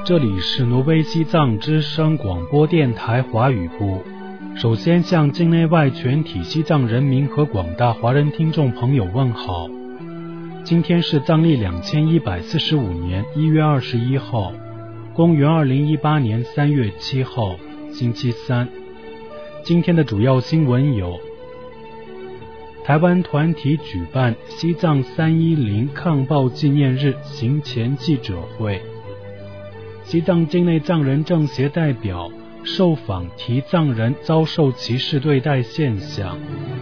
这里是挪威西藏之声广播电台华语部。首先向境内外全体西藏人民和广大华人听众朋友问好。今天是藏历2145年1月21号，公元2018年3月7号，星期三。今天的主要新闻有：台湾团体举办西藏310抗暴纪念日行前记者会，西藏境内藏人政协代表受访提藏人遭受歧视对待现象。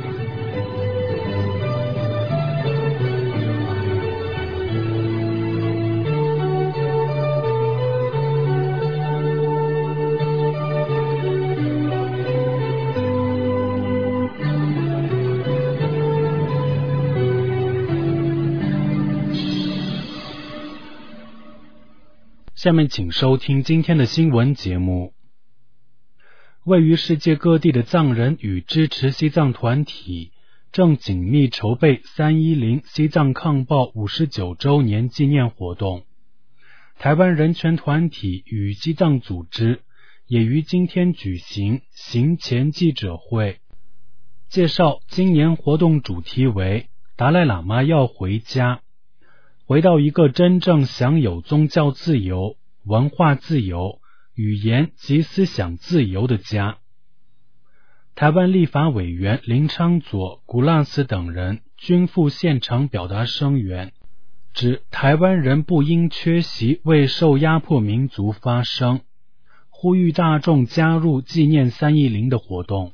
下面请收听今天的新闻节目。位于世界各地的藏人与支持西藏团体正紧密筹备310西藏抗暴59周年纪念活动。台湾人权团体与西藏组织也于今天举行行前记者会，介绍今年活动主题为达赖喇嘛要回家，回到一个真正享有宗教自由、文化自由、语言及思想自由的家。台湾立法委员林昌佐、古拉斯等人均赴现场表达声援，指台湾人不应缺席为受压迫民族发声，呼吁大众加入纪念310的活动。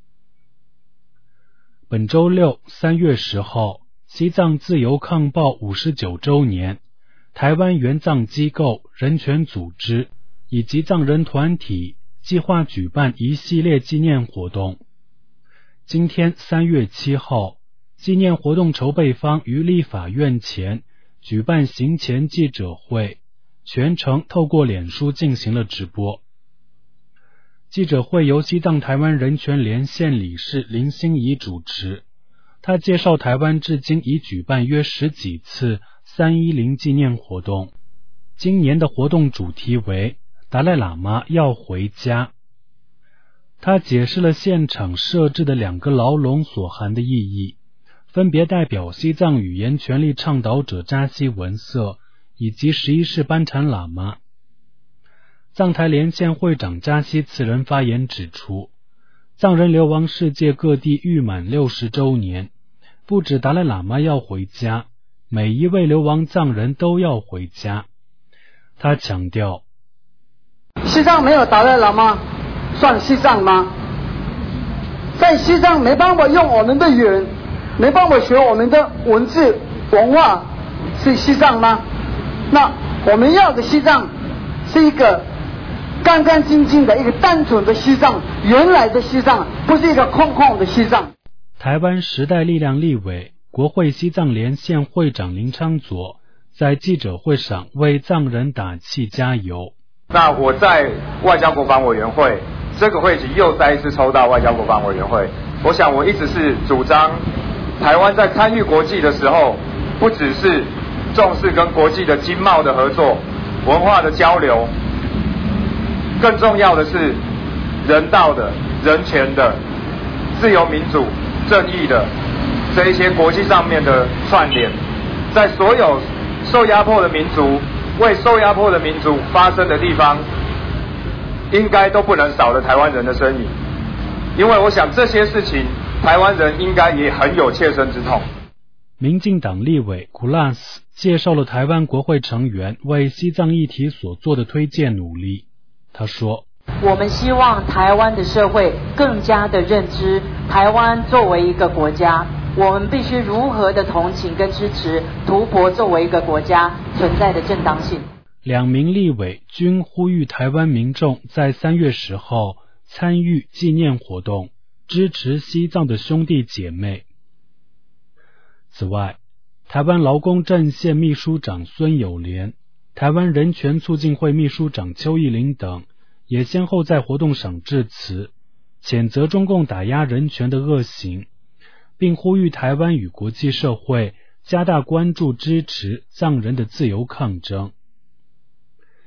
本周六3月10号，西藏自由抗暴59周年，台湾援藏机构、人权组织以及藏人团体计划举办一系列纪念活动。今天3月7号，纪念活动筹备方于立法院前举办行前记者会，全程透过脸书进行了直播。记者会由西藏台湾人权连线理事林心怡主持，他介绍台湾至今已举办约10几次310纪念活动，今年的活动主题为达赖喇嘛要回家。他解释了现场设置的2个牢笼所含的意义，分别代表西藏语言权利倡导者扎西文色以及11世班禅喇嘛。藏台连线会长扎西次仁发言指出，藏人流亡世界各地逾满60周年，不止达赖喇嘛要回家，每一位流亡藏人都要回家。他强调， 西藏没有达赖喇嘛算西藏吗？在西藏没办法用我们的语言，没办法学我们的文字文化，是西藏吗？那我们要的西藏是一个干干净净的一个单纯的西藏，原来的西藏，不是一个空旷的西藏。 台湾时代力量立委、国会西藏连线会长林昌佐在记者会上为藏人打气加油。 那我在外交国防委员会这个会期又再一次抽到外交国防委员会，我想我一直是主张台湾在参与国际的时候，不只是重视跟国际的经贸的合作、文化的交流，更重要的是人道的、人权的、自由民主、正义的这一些国际上面的串联，在所有受压迫的民族、为受压迫的民族发声的地方，应该都不能少了台湾人的身影，因为我想这些事情台湾人应该也很有切身之痛。 民进党立委古拉斯介绍了台湾国会成员为西藏议题所做的推荐努力。他说， 我们希望台湾的社会更加的认知台湾作为一个国家，我们必须如何的同情跟支持图博作为一个国家存在的正当性。 2名立委均呼吁台湾民众在3月10号参与纪念活动，支持西藏的兄弟姐妹。此外，台湾劳工阵线秘书长孙友莲、台湾人权促进会秘书长邱义玲等也先后在活动上致辞，谴责中共打压人权的恶行，并呼吁台湾与国际社会加大关注支持藏人的自由抗争。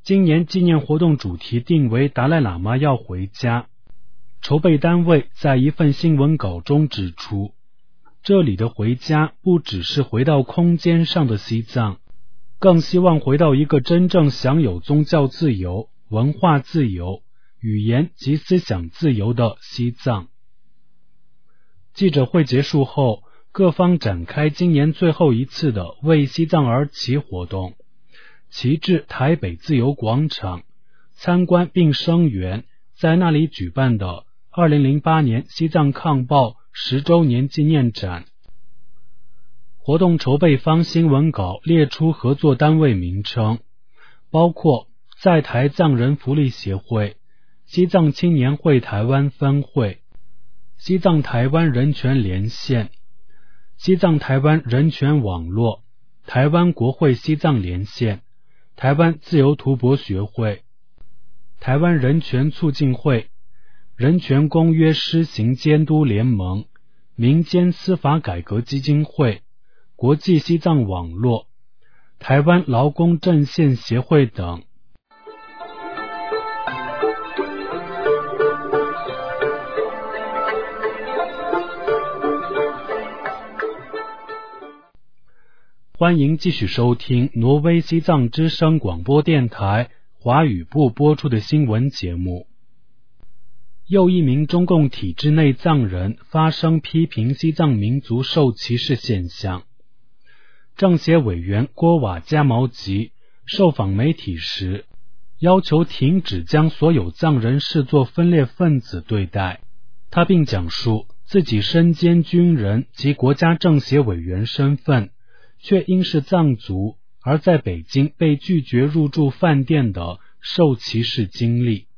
今年纪念活动主题定为达赖喇嘛要回家。筹备单位在一份新闻稿中指出，这里的回家不只是回到空间上的西藏，更希望回到一个真正享有宗教自由、文化自由、语言及思想自由的西藏。记者会结束后，各方展开今年最后一次的为西藏而骑活动，骑至台北自由广场，参观并声援在那里举办的2008年西藏抗暴10周年纪念展。活动筹备方新闻稿列出合作单位名称，包括在台藏人福利协会、西藏青年会台湾分会、西藏台湾人权连线、西藏台湾人权网络、台湾国会西藏连线、台湾自由图博学会、台湾人权促进会、人权公约施行监督联盟、民间司法改革基金会、国际西藏网络、台湾劳工阵线协会等。欢迎继续收听挪威西藏之声广播电台华语部播出的新闻节目。又一名中共体制内藏人发声批评西藏民族受歧视现象。政协委员郭瓦加毛吉受访媒体时，要求停止将所有藏人视作分裂分子对待。他并讲述自己身兼军人及国家政协委员身份，却因是藏族而在北京被拒绝入住饭店的受歧视经历。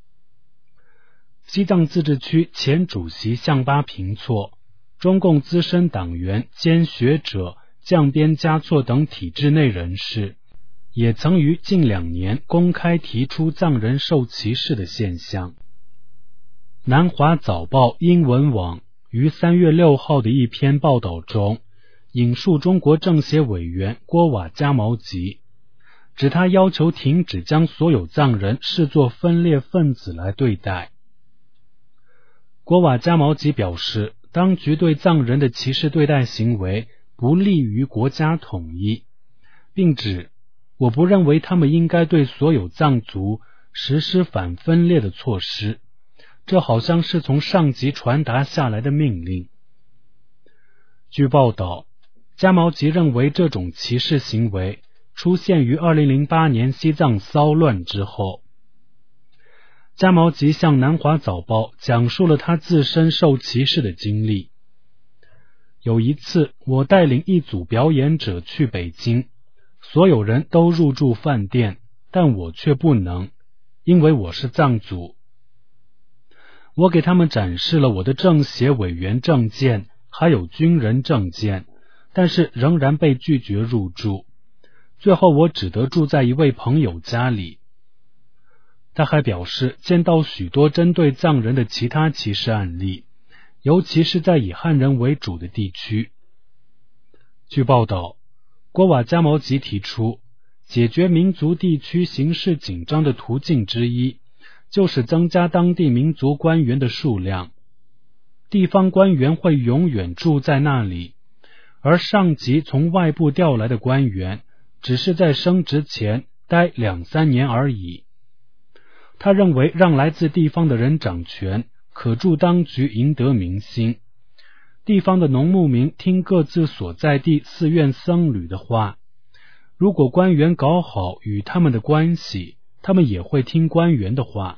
西藏自治区前主席向巴平措、中共资深党员兼学者降边嘉措等体制内人士，也曾于近2年公开提出藏人受歧视的现象。南华早报英文网于3月6号的一篇报道中，引述中国政协委员郭瓦加毛吉，指他要求停止将所有藏人视作分裂分子来对待。郭瓦加毛吉表示，当局对藏人的歧视对待行为不利于国家统一，并指我不认为他们应该对所有藏族实施反分裂的措施，这好像是从上级传达下来的命令。据报道，加毛吉认为这种歧视行为出现于2008年西藏骚乱之后。加毛吉向南华早报讲述了他自身受歧视的经历。有一次，我带领一组表演者去北京，所有人都入住饭店，但我却不能，因为我是藏族。我给他们展示了我的政协委员证件，还有军人证件，但是仍然被拒绝入住。最后我只得住在一位朋友家里。他还表示，见到许多针对藏人的其他歧视案例，尤其是在以汉人为主的地区。据报道，郭瓦加毛吉提出，解决民族地区形势紧张的途径之一，就是增加当地民族官员的数量。地方官员会永远住在那里，而上级从外部调来的官员只是在升职前待2-3年而已。他认为让来自地方的人掌权，可助当局赢得民心。地方的农牧民听各自所在地寺院僧侣的话，如果官员搞好与他们的关系，他们也会听官员的话。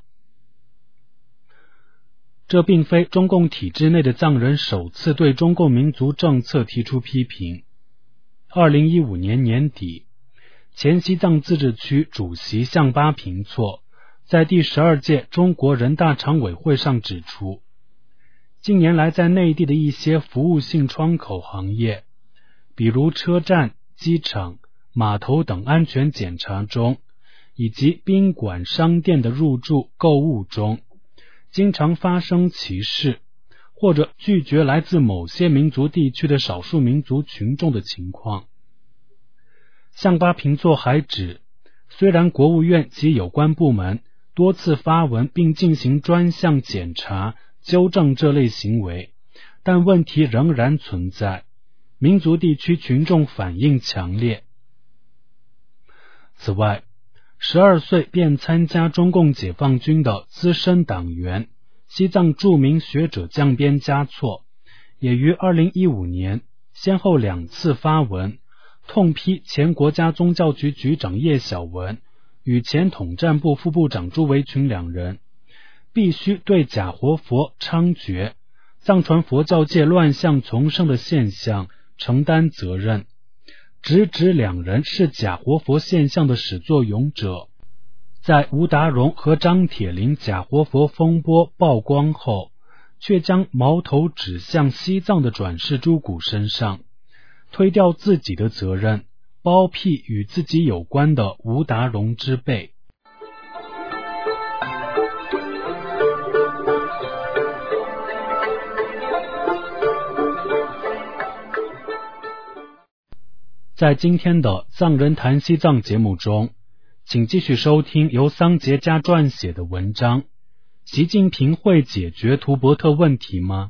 这并非中共体制内的藏人首次对中共民族政策提出批评。2015年年底，前西藏自治区主席向巴平措在第12届中国人大常委会上指出，近年来在内地的一些服务性窗口行业，比如车站、机场、码头等安全检查中，以及宾馆、商店的入住、购物中，经常发生歧视，或者拒绝来自某些民族地区的少数民族群众的情况。向巴平措还指， 虽然国务院及有关部门多次发文并进行专项检查纠正这类行为，但问题仍然存在，民族地区群众反应强烈。此外，12岁便参加中共解放军的资深党员、西藏著名学者降边嘉措，也于2015年先后2次发文，痛批前国家宗教局局长叶小文与前统战部副部长朱维群2人必须对假活佛猖獗、藏传佛教界乱象丛生的现象承担责任，直指2人是假活佛现象的始作俑者。在吴达荣和张铁林假活佛风波曝光后，却将矛头指向西藏的转世诸古身上，推掉自己的责任，包庇与自己有关的吴达荣之辈。在今天的藏人谈西藏节目中，请继续收听由桑杰家撰写的文章：习近平会解决图伯特问题吗？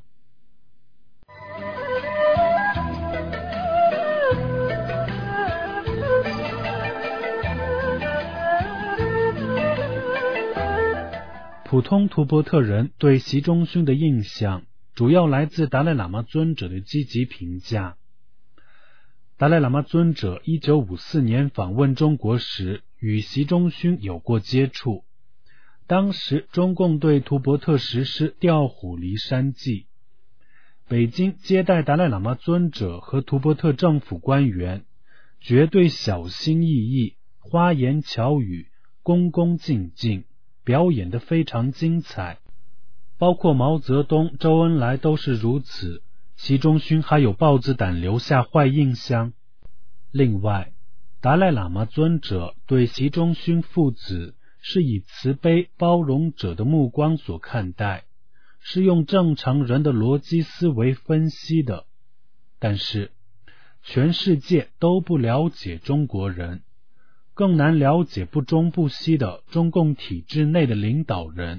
普通图伯特人对习仲勋的印象主要来自达赖喇嘛尊者的积极评价。达赖喇嘛尊者1954年访问中国时与习仲勋有过接触，当时中共对图伯特实施调虎离山计，北京接待达赖喇嘛尊者和图伯特政府官员绝对小心翼翼，花言巧语，恭恭敬敬，表演得非常精彩，包括毛泽东、周恩来都是如此，习仲勋还有豹子胆留下坏印象。另外，达赖喇嘛尊者对习仲勋父子是以慈悲包容者的目光所看待，是用正常人的逻辑思维分析的，但是全世界都不了解中国人，更难了解不忠不息的中共体制内的领导人。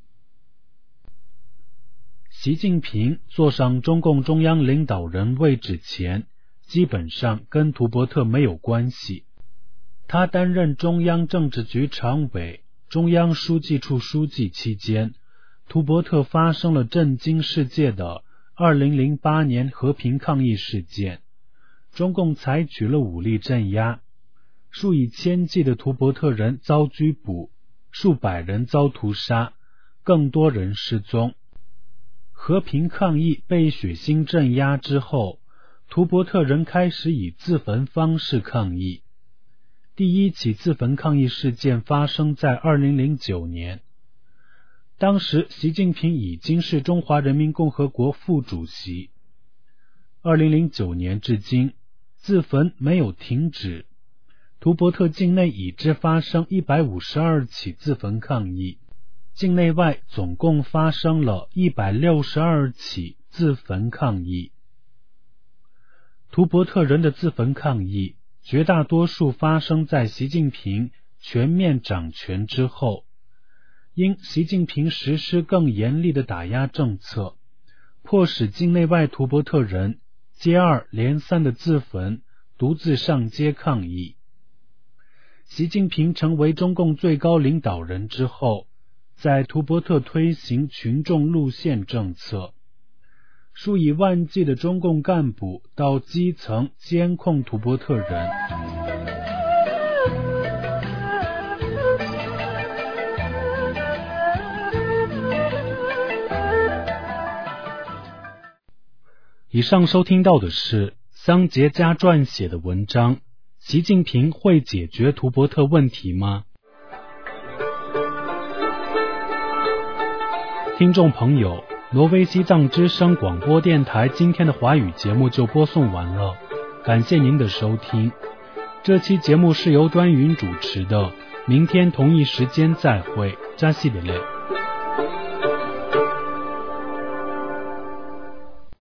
习近平坐上中共中央领导人位置前，基本上跟图伯特没有关系。他担任中央政治局常委、中央书记处书记期间，图伯特发生了震惊世界的2008年和平抗议事件，中共采取了武力镇压，数以千计的图伯特人遭拘捕，数百人遭屠杀，更多人失踪。和平抗议被血腥镇压之后，图伯特人开始以自焚方式抗议。第一起自焚抗议事件发生在2009年，当时习近平已经是中华人民共和国副主席。2009年至今，自焚没有停止，图伯特境内已知发生152起自焚抗议，境内外总共发生了162起自焚抗议。图伯特人的自焚抗议绝大多数发生在习近平全面掌权之后，因习近平实施更严厉的打压政策，迫使境内外图伯特人接二连三的自焚，独自上街抗议。习近平成为中共最高领导人之后，在图伯特推行群众路线政策，数以万计的中共干部到基层监控图伯特人。以上收听到的是桑杰家撰写的文章：习近平会解决图伯特问题吗？听众朋友，挪威西藏之声广播电台今天的华语节目就播送完了，感谢您的收听。这期节目是由端云主持的，明天同一时间再会，扎西德勒。